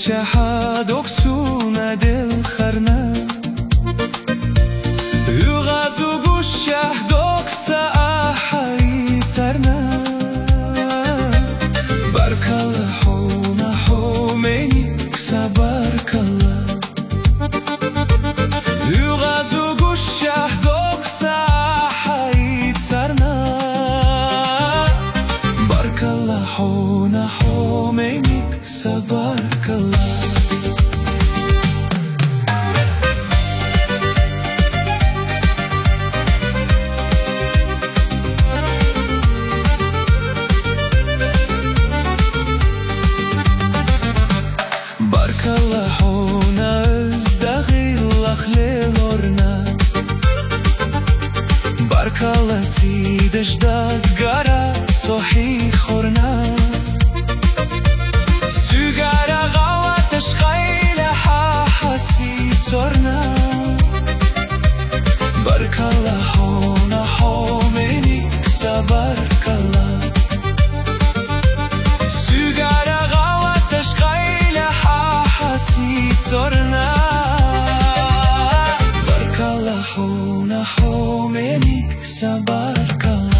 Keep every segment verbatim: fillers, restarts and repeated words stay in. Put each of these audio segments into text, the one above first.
شحاد أكسونا دل خرنا يغازو قشه دوكسا أحاي ترنا بارك الله حونا حوميني كسا بارك الله يغازو قشه دوكسا أحاي ترنا بارك الله حونا حوميني كسا بارك الله الله حونا ازدغي لخلي لورنا بارك الله سيدش دقارا صحي خورنا سيجارة غواتش خيلة حاسي صورنا بارك الله حونا حوميني كسا بارك الله سيجارة غواتش خيلة صرنا بارك الله حونا حوميني كسا بارك الله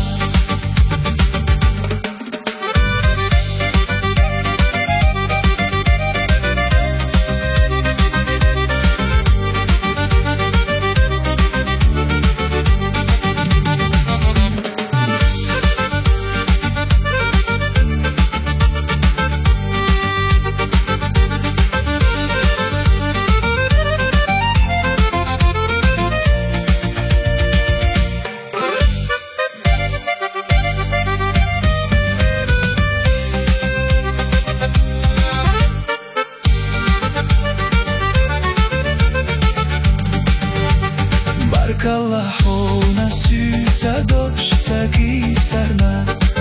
بارك الله حونا سوزا دوشتاقي سرنا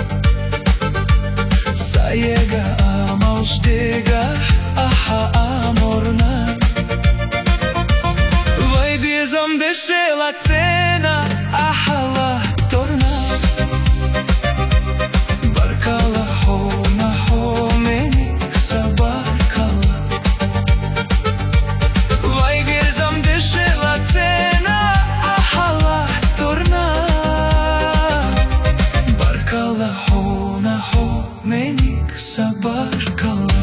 سايقا امالش ديقا احا امورنا وای بيزم دشيلا цена احا لا تورنا بارك الله حونا حوميني كسا بارك الله وای بيزم دشيلا цена حونا حوميني كسا بارك الله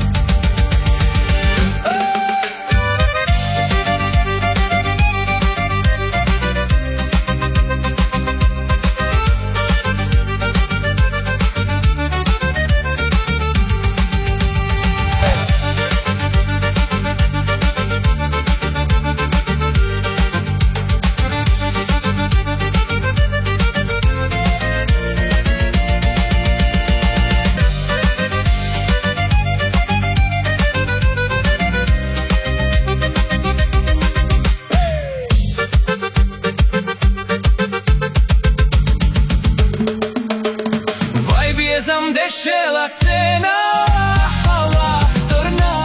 Zam deshela cena Allah torna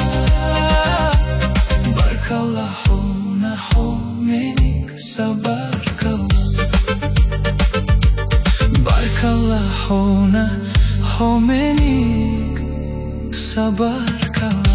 Bark Allah huna humenik sabark Allah Bark Allah huna humenik sabark Allah